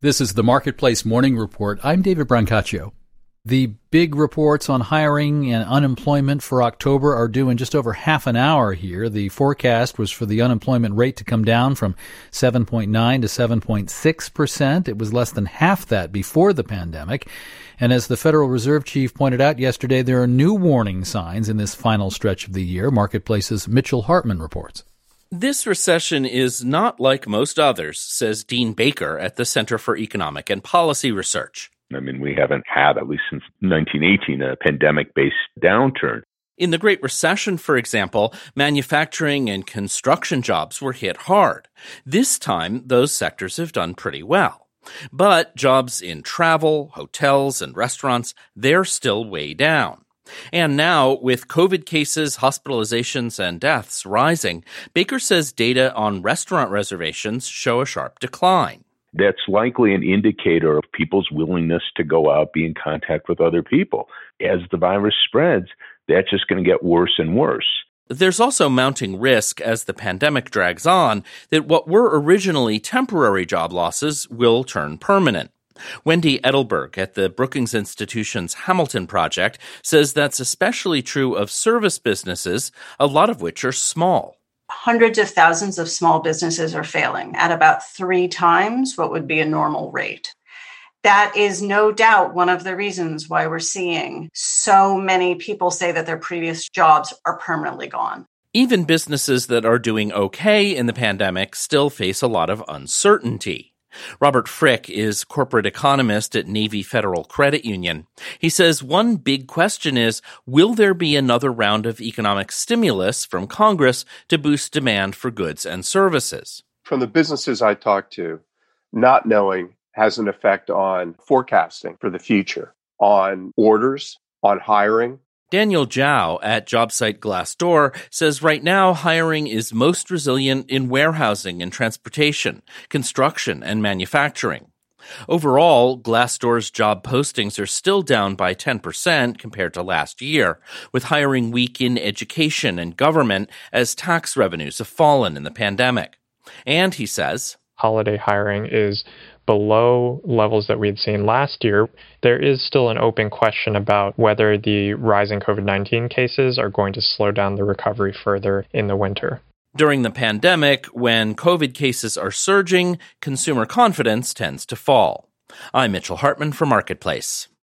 This is the Marketplace Morning Report. I'm David Brancaccio. The big reports on hiring and unemployment for October are due in just over half an hour here. The forecast was for the unemployment rate to come down from 7.9 to 7.6%. It was less than half that before the pandemic. And as the Federal Reserve Chief pointed out yesterday, there are new warning signs in this final stretch of the year. Marketplace's Mitchell Hartman reports. This recession is not like most others, says Dean Baker at the Center for Economic and Policy Research. I mean, we haven't had, at least since 1918, a pandemic-based downturn. In the Great Recession, for example, manufacturing and construction jobs were hit hard. This time, those sectors have done pretty well. But jobs in travel, hotels, and restaurants, they're still way down. And now, with COVID cases, hospitalizations, and deaths rising, Baker says data on restaurant reservations show a sharp decline. That's likely an indicator of people's willingness to go out, be in contact with other people. As the virus spreads, that's just going to get worse and worse. There's also mounting risk as the pandemic drags on that what were originally temporary job losses will turn permanent. Wendy Edelberg at the Brookings Institution's Hamilton Project says that's especially true of service businesses, a lot of which are small. Hundreds of thousands of small businesses are failing at about 3 times what would be a normal rate. That is no doubt one of the reasons why we're seeing so many people say that their previous jobs are permanently gone. Even businesses that are doing okay in the pandemic still face a lot of uncertainty. Robert Frick is corporate economist at Navy Federal Credit Union. He says one big question is, will there be another round of economic stimulus from Congress to boost demand for goods and services? From the businesses I talk to, not knowing has an effect on forecasting for the future, on orders, on hiring. Daniel Zhao at job site Glassdoor says right now hiring is most resilient in warehousing and transportation, construction and manufacturing. Overall, Glassdoor's job postings are still down by 10% compared to last year, with hiring weak in education and government as tax revenues have fallen in the pandemic. And he says, holiday hiring is below levels that we had seen last year. There is still an open question about whether the rising COVID-19 cases are going to slow down the recovery further in the winter. During the pandemic, when COVID cases are surging, consumer confidence tends to fall. I'm Mitchell Hartman for Marketplace.